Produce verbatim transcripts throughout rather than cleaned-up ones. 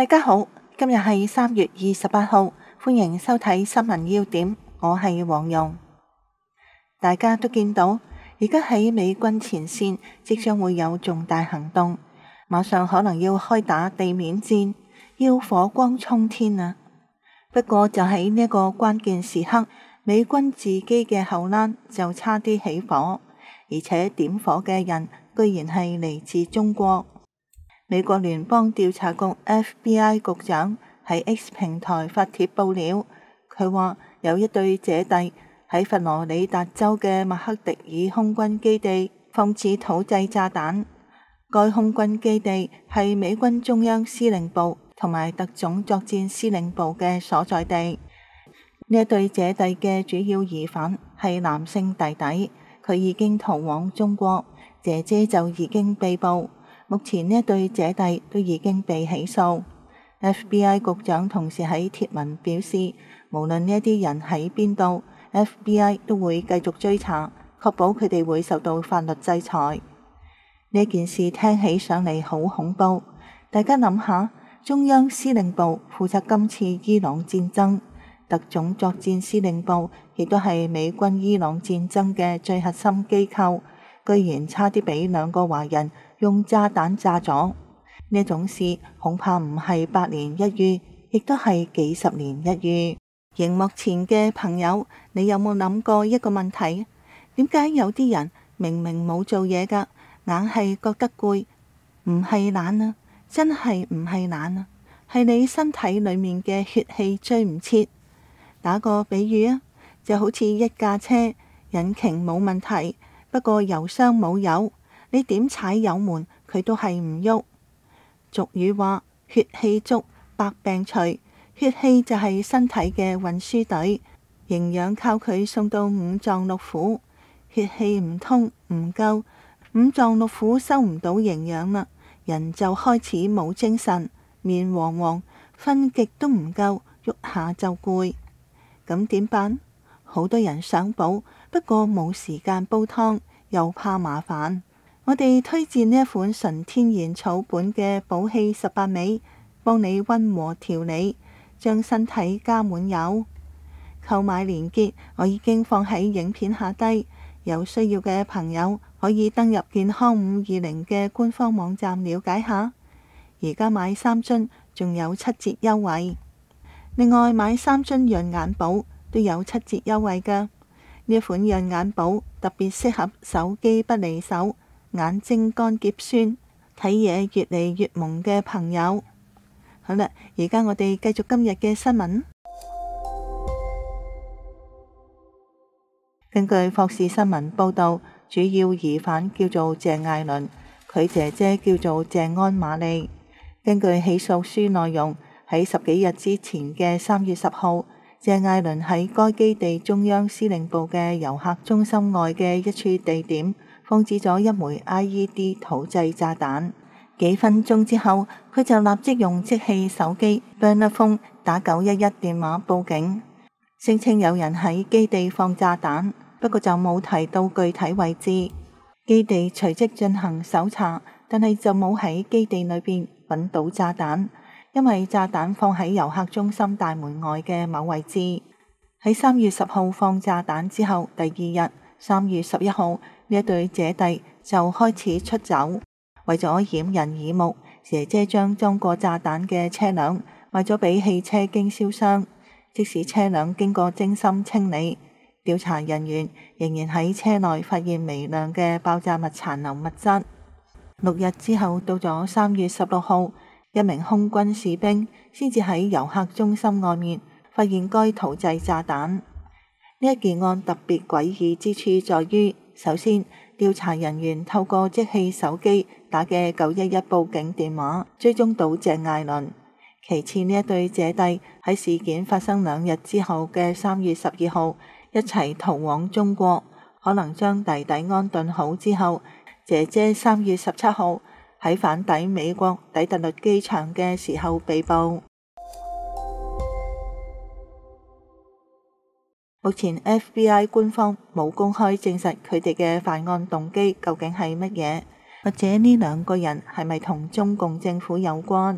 大家好，今日係三月二十八號，歡迎收睇新聞要點，我係黃蓉。大家都見到，而家喺美軍前線即將會有重大行動，馬上可能要開打地面戰，要火光衝天啊！不過就喺呢個關鍵時刻，美軍自己嘅後欄就差啲起火，而且點火嘅人居然係嚟自中國。美國聯邦調查局 F B I 局長喺 X 平台發帖報料，佢話有一對姐弟喺佛羅里達州嘅麥克迪爾空軍基地放置土製炸彈。該空軍基地係美軍中央司令部同埋特種作戰司令部嘅所在地。呢一對姐弟嘅主要疑犯係男性弟弟，佢已經逃往中國，姐姐就已經被捕。目前呢一對姐弟都已經被起訴。F B I 局長同時喺貼文表示，無論呢一啲人喺邊度，F B I 都會繼續追查，確保佢哋會受到法律制裁。呢件事聽起上嚟好恐怖，大家諗下，中央司令部負責今次伊朗戰爭，特種作戰司令部亦都係美軍伊朗戰爭嘅最核心機構，居然差啲俾兩個華人用炸彈炸咗。呢種事恐怕唔係百年一遇，亦都係幾十年一遇。熒幕前嘅朋友，你有冇諗過一個問題？點解有啲人明明冇做嘢噶，硬係覺得攰？唔係懶啊，真係唔係懶啊，係你身體裏面嘅血氣追唔切。打個比喻啊，就好似一架車，引擎冇問題，不過油箱冇油，你點踩油門佢都係唔喐。俗語話血氣足，百病除。血氣就係身體嘅運輸隊，營養靠佢送到五臟六腑。血氣唔通唔夠，五臟六腑收唔到營養啦，人就開始冇精神，面黃黃，瞓極都唔夠，喐下就攰。咁點辦？好多人想補，不過冇時間煲湯，又怕麻煩。我哋推薦呢一款純天然草本嘅補氣十八味，幫你溫和調理，將身體加滿油。購買鏈接我已經放喺影片下低，有需要嘅朋友可以登入健康五二零嘅官方網站了解下。而家買三樽仲有七折優惠，另外買三樽潤眼寶都有七折優惠㗎。呢一款潤眼寶特別適合手機不離手、眼睛乾澀酸、睇嘢越嚟越朦嘅朋友。好啦，而家我哋繼續今日嘅新聞。根據霍士新聞報道，主要疑犯叫做謝艾倫，佢姐姐叫做謝安瑪莉。根據起訴書內容，喺十幾日之前嘅三月十號，謝艾倫喺該基地中央司令部嘅遊客中心外嘅一處地點放置咗一枚 I E D 土製炸彈。幾分鐘之後，佢就立即用即棄手機 burner phone 打九一一電話報警，聲稱有人喺基地放炸彈，不過就冇提到具體位置。基地隨即進行搜查，但係就冇喺基地裏邊揾到炸彈，因為炸彈放喺遊客中心大門外嘅某位置。喺三月十號放炸彈之後，第二日三月十一號，呢一對姐弟就開始出走。為咗掩人耳目，姐姐將裝過炸彈嘅車輛賣咗俾汽車經銷商。即使車輛經過精心清理，調查人員仍然喺車內發現微量嘅爆炸物殘留物質。六日之後，到咗三月十六號，一名空軍士兵先至喺遊客中心外面發現該土製炸彈。呢一件案特別詭異之處在於，首先調查人員透過即棄手機打嘅九一一報警電話追蹤到謝艾倫。其次，呢一對姐弟喺事件發生兩日之後嘅三月十二號一齊逃往中國，可能將弟弟安頓好之後，姐姐三月十七號喺返抵美國底特律機場嘅時候被捕。目前 F B I 官方冇公開證實佢哋嘅犯案動機究竟係乜嘢，或者呢兩個人係咪同中共政府有關。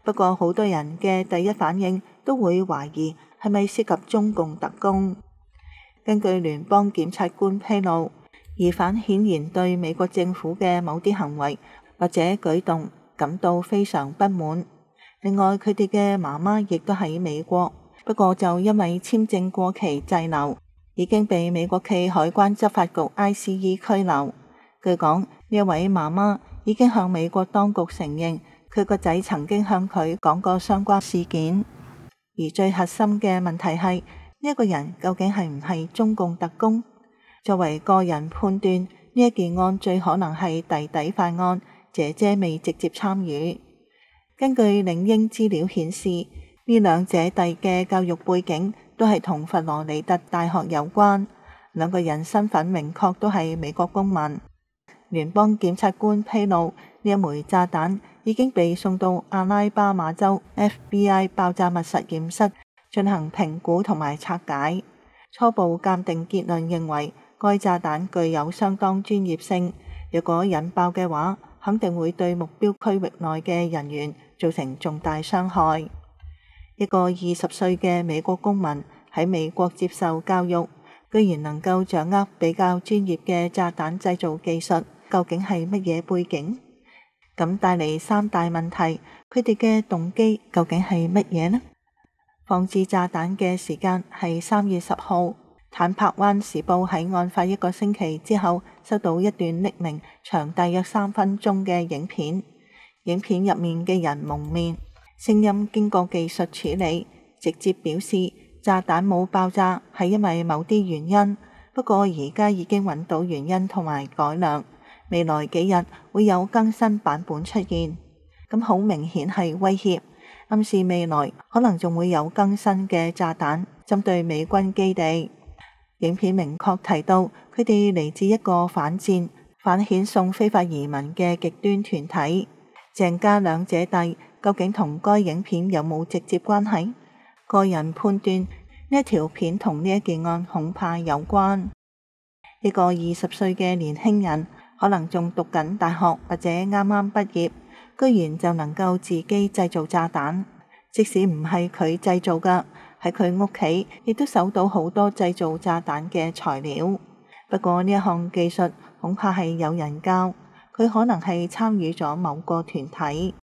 不過好多人嘅第一反應都會懷疑係咪涉及中共特工。根據聯邦檢察官披露，疑犯顯然對美國政府嘅某啲行為或者舉動感到非常不滿。另外，佢哋嘅媽媽亦都喺美國，不過就因為簽證過期滯留，已經被美國暨海關執法局 I C E 拘留。據講，呢一位媽媽已經向美國當局承認，佢個仔曾經向佢講過相關事件。而最核心嘅問題係，呢一個人究竟係唔係中共特工？作為個人判斷，呢一件案最可能係弟弟犯案，姐姐未直接參與。根據領英資料顯示，呢兩姐弟嘅教育背景都係同佛羅里達大學有關，兩個人身份明確都係美國公民。聯邦檢察官披露，呢一枚炸彈已經被送到阿拉巴馬州 F B I 爆炸物實驗室進行評估同埋拆解。初步鑑定結論認為，該炸彈具有相當專業性，若果引爆嘅話，肯定會對目標區域內嘅人員造成重大傷害。一個二十歲嘅美國公民喺美國接受教育，居然能夠掌握比較專業嘅炸彈製造技術，究竟係乜嘢背景？咁帶嚟三大問題，佢哋嘅動機究竟係乜嘢呢？放置炸彈嘅時間係三月十號。坦帕灣時報喺案發一個星期之後收到一段匿名、長大約三分鐘嘅影片。影片入面嘅人蒙面，聲音經過技術處理，直接表示炸彈冇爆炸係因為某啲原因。不過而家已經揾到原因同埋改良，未來幾日會有更新版本出現。咁好明顯係威脅，暗示未來可能仲會有更新嘅炸彈針對美軍基地。影片明確提到，佢哋嚟自一個反戰、反遣送非法移民嘅極端團體。鄭家兩姐弟究竟同該影片有冇直接關係？個人判斷，呢一條片同呢一件案恐怕有關。一個二十歲嘅年輕人，可能仲讀緊大學或者啱啱畢業，居然就能夠自己製造炸彈。即使唔係佢製造㗎，喺佢屋企亦都搜到好多製造炸彈嘅材料。不過呢一項技術恐怕係有人教，佢可能係參與咗某個團體。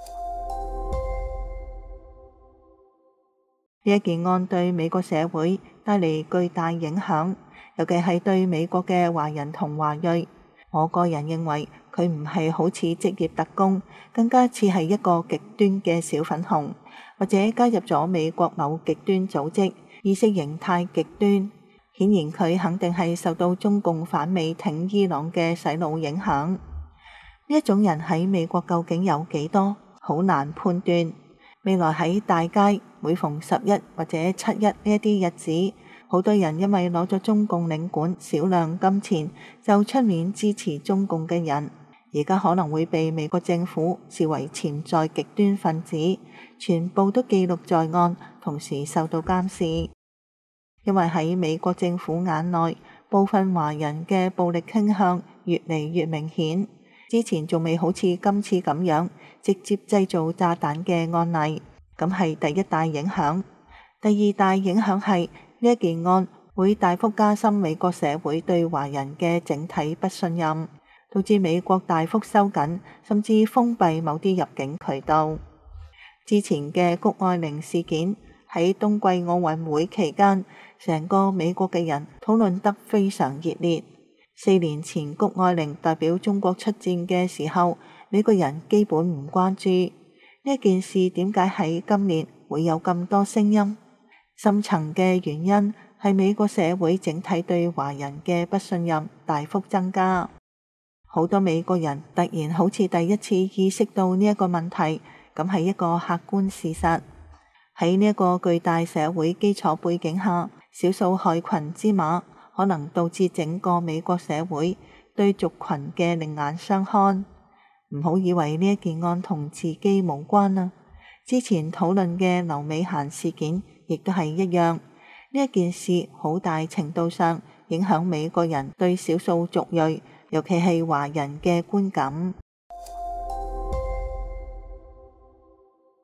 呢一件案對美國社會帶嚟巨大影響，尤其係對美國嘅華人同華裔。我個人認為佢唔係好似職業特工，更加似係一個極端嘅小粉紅，或者加入咗美國某極端組織，意識形態極端。顯然佢肯定係受到中共反美挺伊朗嘅洗腦影響。呢一種人喺美國究竟有幾多？好難判斷。未來喺大街，每逢十一或者七一呢一啲日子，好多人因為攞咗中共領館少量金錢，就出面支持中共嘅人，而家可能會被美國政府視為潛在極端分子，全部都記錄在案，同時受到監視。因為喺美國政府眼內，部分華人嘅暴力傾向越嚟越明顯。之前仲未好似今次咁樣直接製造炸彈嘅案例，咁係第一大影響。第二大影響係呢一件案會大幅加深美國社會對華人嘅整體不信任，導致美國大幅收緊甚至封閉某啲入境渠道。之前嘅谷愛凌事件喺冬季奧運會期間，成個美國嘅人討論得非常熱烈。四年前谷愛凌代表中國出戰嘅時候，美國人基本唔關注呢件事。點解喺今年會有咁多聲音？深層嘅原因係美國社會整體對華人嘅不信任大幅增加。好多美國人突然好似第一次意識到呢一個問題，咁係一個客觀事實。喺呢一個巨大社會基礎背景下，少數害群之馬可能導致整個美國社會對族群嘅另眼相看。唔好以為呢一件案同自己無關啊！之前討論嘅劉美嫻事件亦都係一樣。呢一件事好大程度上影響美國人對少數族裔，尤其係華人嘅觀感。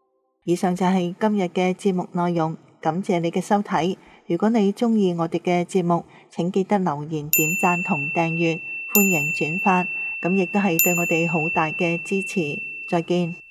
以上就係今日嘅節目內容，感謝你嘅收睇。如果你鍾意我哋嘅節目，請記得留言、點讚同訂閱，歡迎轉發，咁亦都係對我哋好大嘅支持。再見。